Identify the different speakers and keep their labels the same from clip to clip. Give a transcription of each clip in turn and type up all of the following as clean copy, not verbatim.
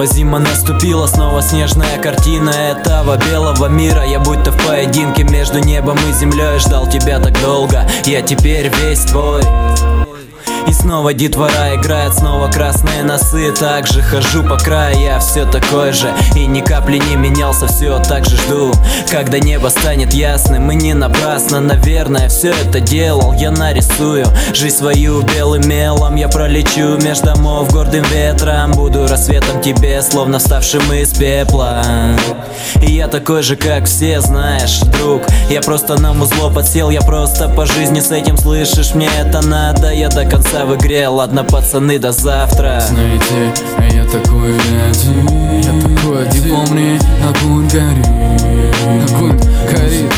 Speaker 1: Снова зима наступила, снова снежная картина этого белого мира. Я будто в поединке между небом и землей. Ждал тебя так долго, я теперь весь твой. И снова детвора играет, снова красные носы. Также хожу по краю, я все такой же. И ни капли не менялся, все так же жду, когда небо станет ясным. И не напрасно, наверное, все это делал. Я нарисую жизнь свою белым мелом. Я пролечу меж домов гордым ветром. Буду рассветом тебе, словно вставшим из пепла. И я такой же, как все, знаешь, друг. Я просто на музло подсел, я просто по жизни с этим, слышишь, мне это надо. Я до конца в игре, ладно, пацаны, до завтра.
Speaker 2: Знаете, а я такой один, я такой один. И помни, огонь горит, огонь горит,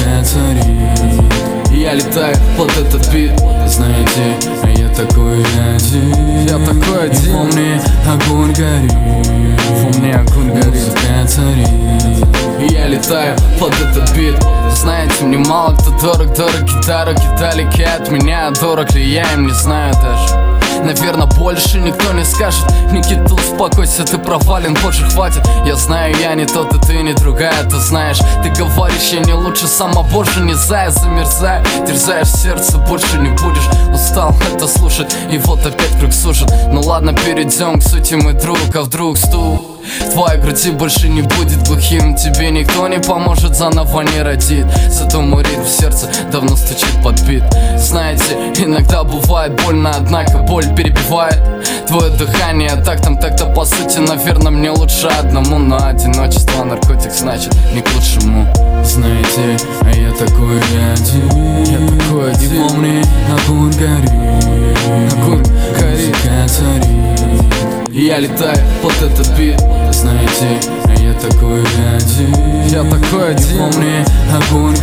Speaker 2: царит. Я летаю под этот бит. Знаете, а я такой один, я такой один. И помни, огонь горит, помни, огонь горит, царит. Я летаю под этот бит. Знаете, мне мало кто дорог, дороги далеки от меня. Дорог ли я им, не знаю даже. Наверное, больше никто не скажет. Никита, успокойся, ты провален, позже хватит. Я знаю, я не тот, и ты не другая, ты знаешь. Ты говоришь, я не лучше, сама Боже, не зая, замерзай. Терзаешь сердце, больше не будешь. Устал это слушать, и вот опять круг сужит. Ну ладно, перейдем к сути, мой друг, а вдруг стук в твоей груди больше не будет глухим. Тебе никто не поможет, заново не родит. Зато мой ритм в сердце давно стучит под бит. Знаете, иногда бывает больно, однако боль перебивает твое дыхание. Так-то по сути, наверное, мне лучше одному. Но одиночество наркотик, значит, не к лучшему. Знаете, а я такой один, я такой один. И помни, огонь горит, огонь горит, царит. И я летаю под этот бит. Знаете, а я такой один, я такой один. И помни, огонь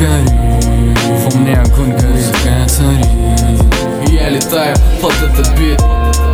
Speaker 2: горит, помни, огонь горит, царит. И я летаю под этот бит.